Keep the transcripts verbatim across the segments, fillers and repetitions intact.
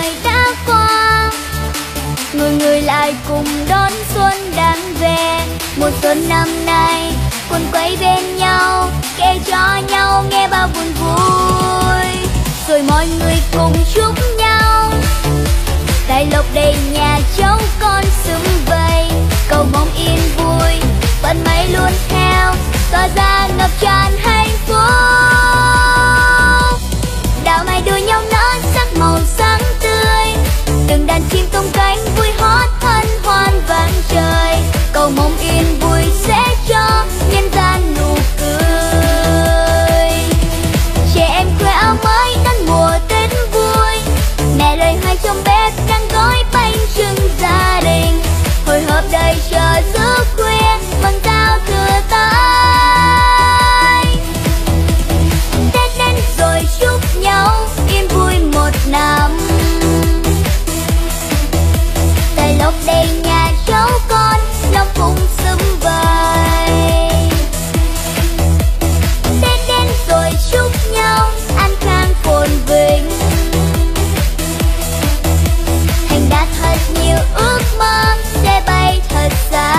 vời đã qua, người người lại cùng đón xuân đang về. Mùa xuân năm nay quấn quây bên nhau, kể cho nhau nghe bao buồn vui, rồi mọi người cùng chúc nhau tài lộc đầy nhà cháu con sum vầy. Cầu mong yên vui vận may luôn theo, tỏa ra ngập tràn hạnh phúc. Đào mai đua nhau nở sắc màu sáng tươi, từng đàn chim tung cánh vui hót hân hoan vang trời. Cầu mong yên vui sẽ cho nhân gian nụ cười. Trẻ em khoe áo mới đón mùa Tết vui, mẹ lời hai trong bếp đang gói bánh trưng gia đình. Hồi hộp đầy chờ giữa khuya mừng giao thừa tới. Tết đến rồi chúc nhau yên vui một năm, tài lộc đầy nhà cháu con lòng phụng sum vầy. Tết đến rồi chúc nhau an khang phồn vinh, thành đạt thật nhiều ước mơ sẽ bay thật xa.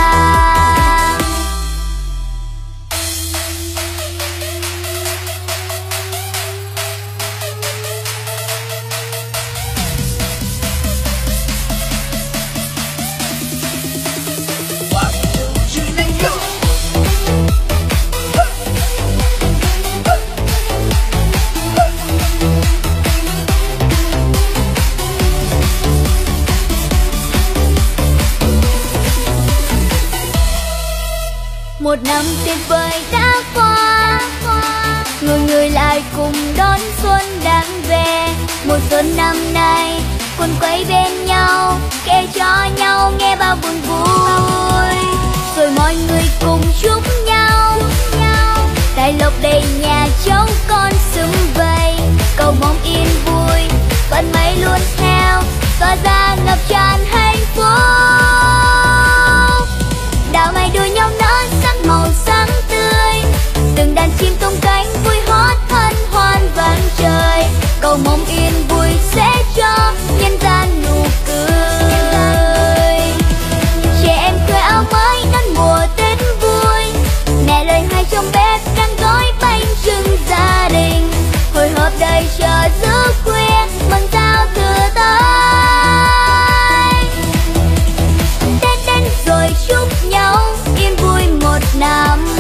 Một năm tuyệt vời đã qua, người người lại cùng đón xuân đang về. Mùa xuân năm nay quấn quây bên nhau, kể cho nhau nghe bao buồn vui, rồi mọi người cùng chúc nhau tài lộc đầy nhà cháu con sum vầy. Cầu mong yên vui vận may luôn theo, tỏa ra ngập tràn hạnh phúc. Đào mai đua nhau nở sắc màu sáng tươi, từng đàn chim tung cánh vui hót hân hoan vang trời. Cầu mong yên vui sẽ cho nhân gian nụ cười. Trẻ em khoe áo mới đón mùa Tết vui, mẹ lời hai trong bếp đang gói bánh trưng gia đình. Hồi hộp đầy chờ giữa khuya mừng giao thừa tới. Tết đến rồi chúc nhau yên vui một năm,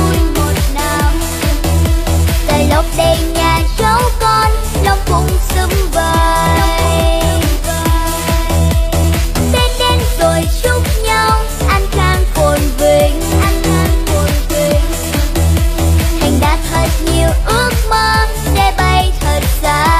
tài lộc đầy nhà cháu con lòng phụng sum vầy. Tết đến rồi chúc nhau an khang phồn vinh, thành đạt thật nhiều ước mơ sẽ bay thật xa.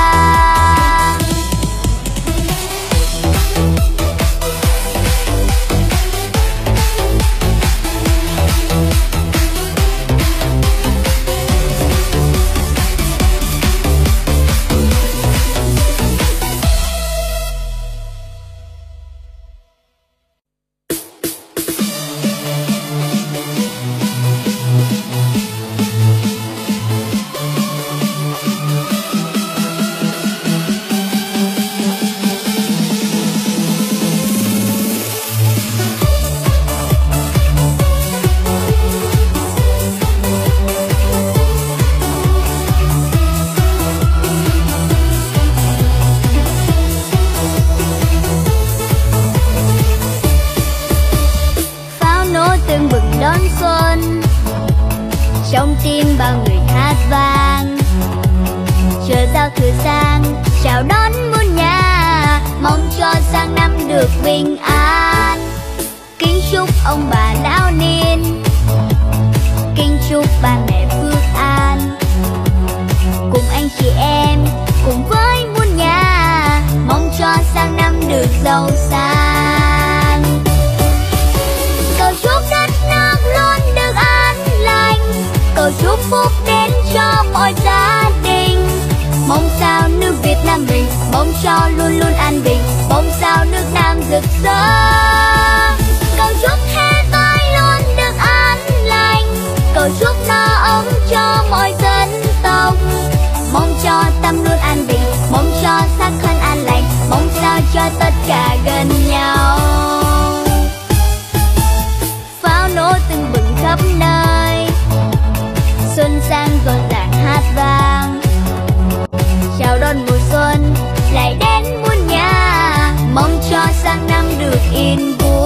Trong tim bao người hát vang, chờ giao thừa sang chào đón muôn nhà, mong cho sang năm được bình an. Kính chúc ông bà lão niên, kính chúc ba mẹ phước an, cùng anh chị em cùng với muôn nhà, mong cho sang năm được giàu sang. Cầu chúc đất nước luôn được an lành, cầu chúc phúc đến cho mọi gia đình. Mong sao nước Việt Nam mình, mong cho luôn luôn an bình, mong sao nước Nam rực rỡ. Cầu chúc thế giới luôn được an lành, cầu chúc no ấm cho mọi dân tộc. Mong cho tâm luôn an bình, mong cho sắc thân an yên vui.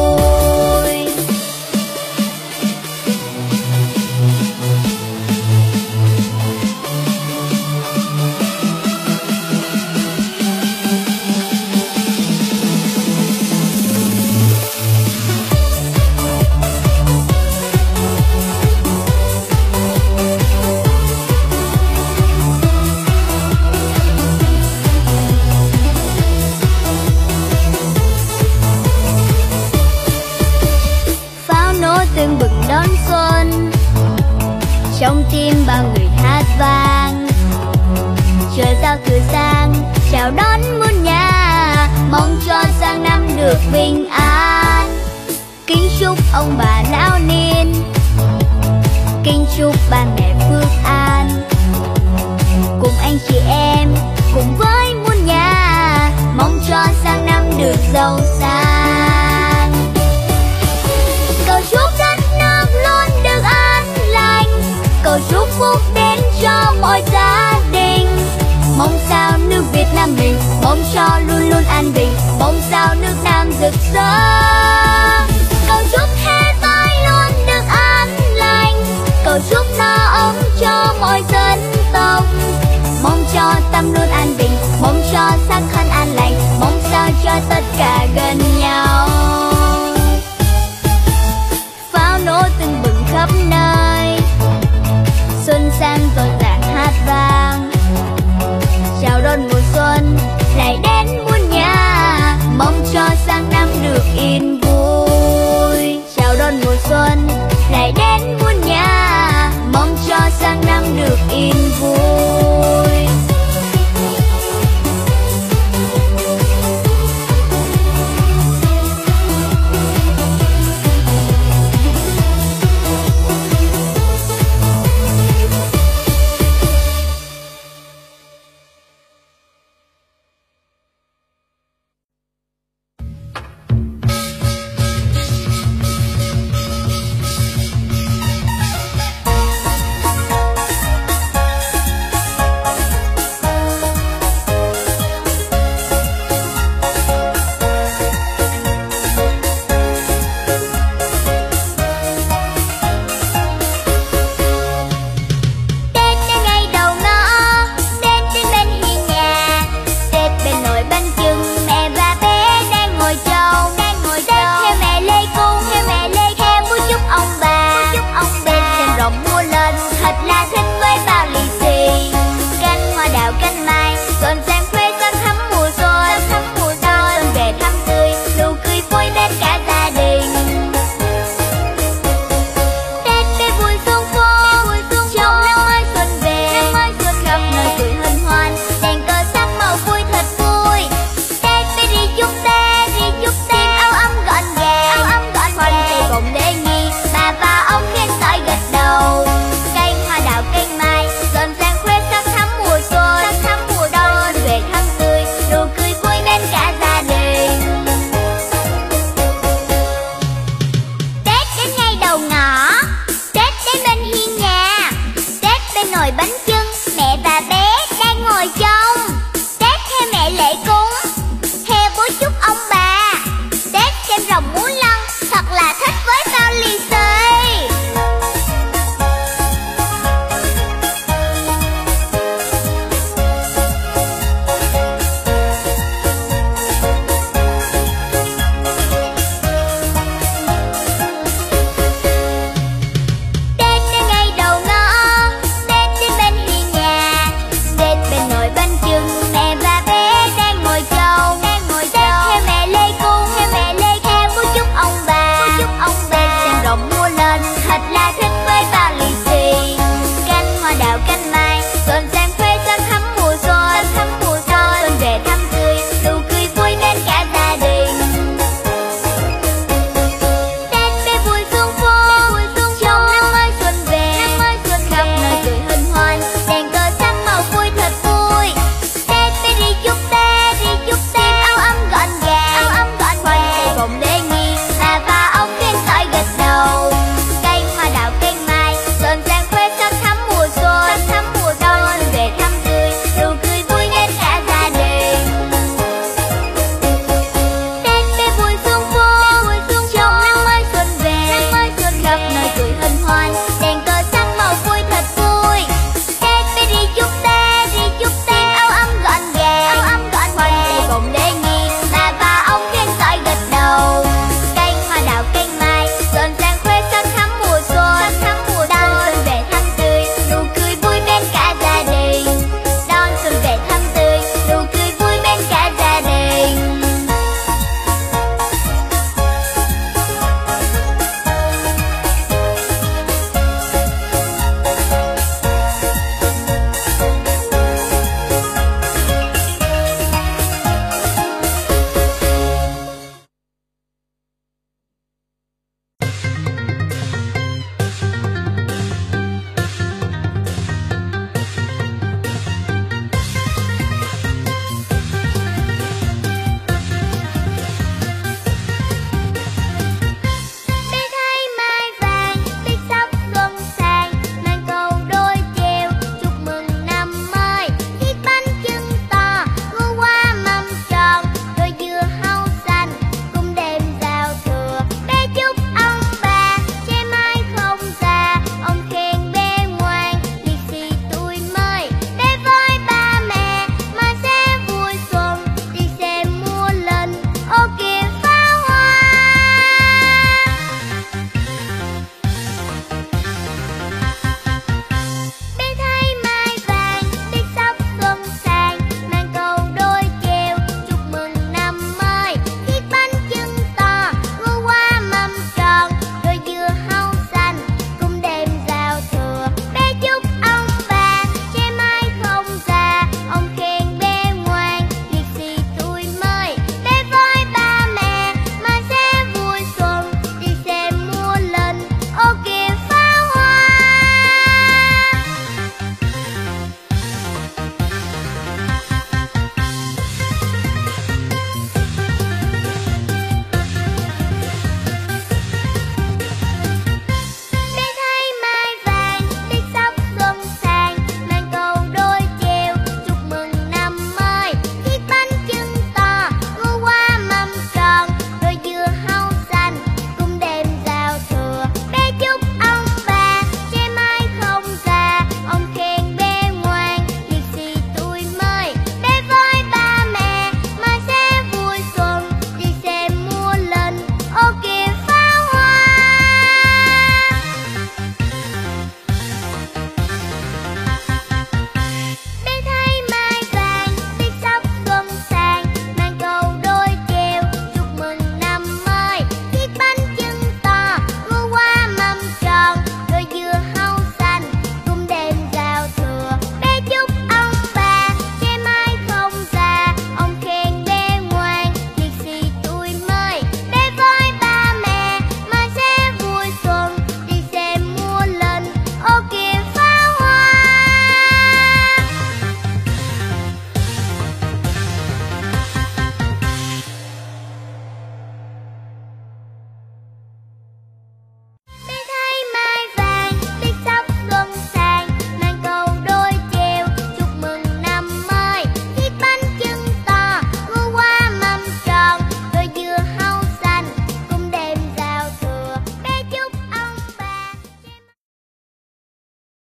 Tưng bừng đón xuân, trong tim bao người hát vang. Chờ giao thừa sang, chào đón muôn nhà, mong cho sang năm được bình an. Kính chúc ông bà lão niên, kính chúc ba mẹ phước an. Cùng anh chị em, cùng với muôn nhà, mong cho sang năm được giàu sang. Cầu chúc đất nước luôn được an lành, cầu chúc phúc đến cho mọi gia đình. Mong sao nước Việt Nam mình, mong cho luôn luôn an bình, mong sao nước Nam rực rỡ. Cầu chúc thế giới luôn được an lành, cầu chúc no ấm cho mọi dân tộc. Mong cho tâm luôn an bình, mong cho xác thân an lành, mong sao cho tất cả gần